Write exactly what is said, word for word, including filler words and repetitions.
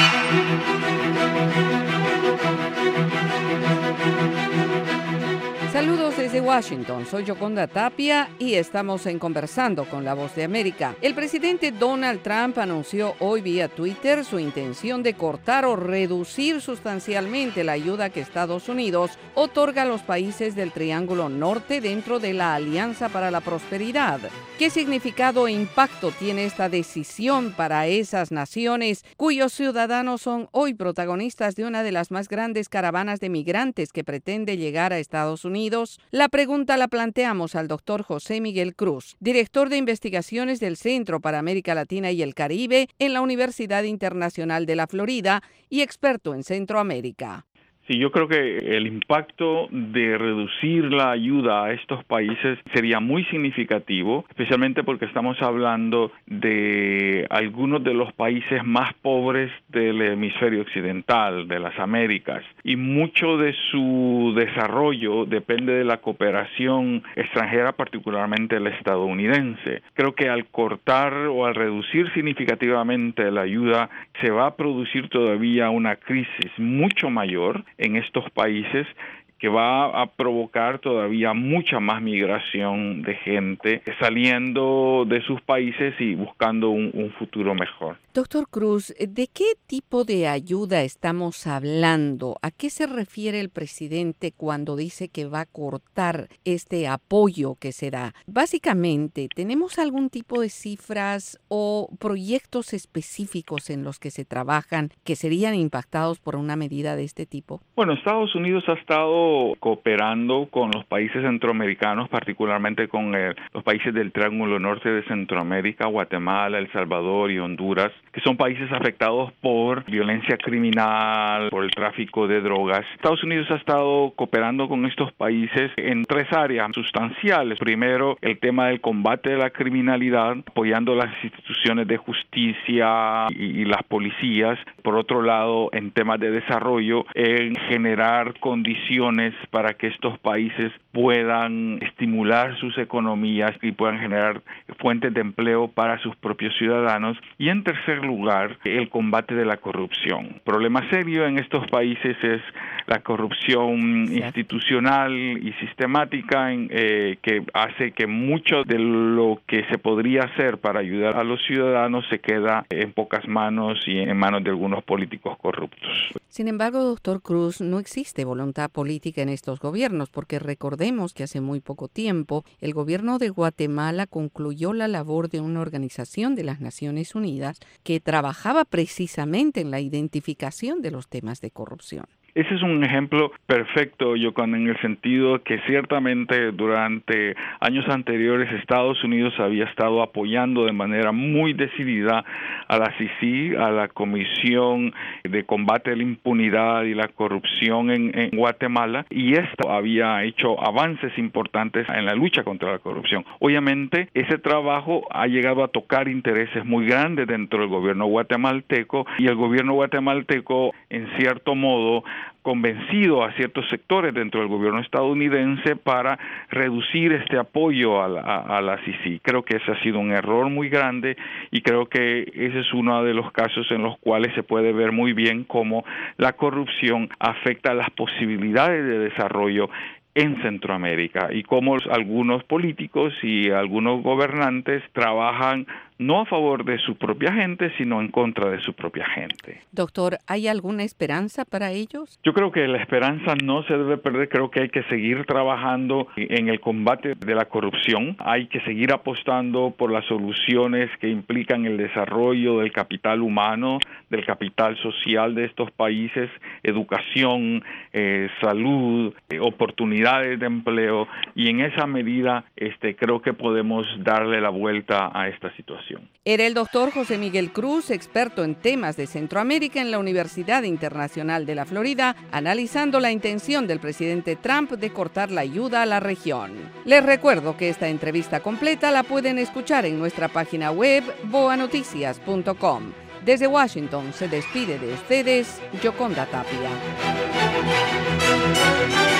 Saludos desde Washington, soy Yoconda Tapia y estamos en Conversando con la Voz de América. El presidente Donald Trump anunció hoy vía Twitter su intención de cortar o reducir sustancialmente la ayuda que Estados Unidos otorga a los países del Triángulo Norte dentro de la Alianza para la Prosperidad. ¿Qué significado e impacto tiene esta decisión para esas naciones cuyos ciudadanos son hoy protagonistas de una de las más grandes caravanas de migrantes que pretende llegar a Estados Unidos? La pregunta la planteamos al doctor José Miguel Cruz, director de investigaciones del Centro para América Latina y el Caribe en la Universidad Internacional de la Florida y experto en Centroamérica. Sí, yo creo que el impacto de reducir la ayuda a estos países sería muy significativo, especialmente porque estamos hablando de algunos de los países más pobres del hemisferio occidental, de las Américas, y mucho de su desarrollo depende de la cooperación extranjera, particularmente la estadounidense. Creo que al cortar o al reducir significativamente la ayuda, se va a producir todavía una crisis mucho mayor en estos países que va a provocar todavía mucha más migración de gente saliendo de sus países y buscando un, un futuro mejor. Doctor Cruz, ¿de qué tipo de ayuda estamos hablando? ¿A qué se refiere el presidente cuando dice que va a cortar este apoyo que se da? Básicamente, ¿tenemos algún tipo de cifras o proyectos específicos en los que se trabajan que serían impactados por una medida de este tipo? Bueno, Estados Unidos ha estado cooperando con los países centroamericanos, particularmente con el, los países del Triángulo Norte de Centroamérica, Guatemala, El Salvador y Honduras, que son países afectados por violencia criminal, por el tráfico de drogas. Estados Unidos ha estado cooperando con estos países en tres áreas sustanciales. Primero, el tema del combate de la criminalidad, apoyando las instituciones de justicia y, y las policías. Por otro lado, en temas de desarrollo, en generar condiciones para que estos países puedan estimular sus economías y puedan generar fuentes de empleo para sus propios ciudadanos. Y en tercer lugar, el combate de la corrupción. El problema serio en estos países es la corrupción sí. institucional y sistemática en, eh, que hace que mucho de lo que se podría hacer para ayudar a los ciudadanos se queda en pocas manos y en manos de algunos políticos corruptos. Sin embargo, doctor Cruz, no existe voluntad política en estos gobiernos, porque recordemos que hace muy poco tiempo el gobierno de Guatemala concluyó la labor de una organización de las Naciones Unidas que trabajaba precisamente en la identificación de los temas de corrupción. Ese es un ejemplo perfecto, Yoconda, en el sentido que ciertamente durante años anteriores Estados Unidos había estado apoyando de manera muy decidida a la C I C I, a la Comisión de Combate a la Impunidad y la Corrupción en, en Guatemala, y esto había hecho avances importantes en la lucha contra la corrupción. Obviamente, ese trabajo ha llegado a tocar intereses muy grandes dentro del gobierno guatemalteco, y el gobierno guatemalteco, en cierto modo, convencido a ciertos sectores dentro del gobierno estadounidense para reducir este apoyo a la, a, a la C I C I. Creo que ese ha sido un error muy grande y creo que ese es uno de los casos en los cuales se puede ver muy bien cómo la corrupción afecta las posibilidades de desarrollo en Centroamérica y cómo algunos políticos y algunos gobernantes trabajan no a favor de su propia gente, sino en contra de su propia gente. Doctor, ¿hay alguna esperanza para ellos? Yo creo que la esperanza no se debe perder. Creo que hay que seguir trabajando en el combate de la corrupción. Hay que seguir apostando por las soluciones que implican el desarrollo del capital humano, del capital social de estos países, educación, eh, salud, eh, oportunidades de empleo, y en esa medida este, creo que podemos darle la vuelta a esta situación. Era el doctor José Miguel Cruz, experto en temas de Centroamérica en la Universidad Internacional de la Florida, analizando la intención del presidente Trump de cortar la ayuda a la región. Les recuerdo que esta entrevista completa la pueden escuchar en nuestra página web boa noticias punto com. Desde Washington se despide de ustedes Yoconda Tapia.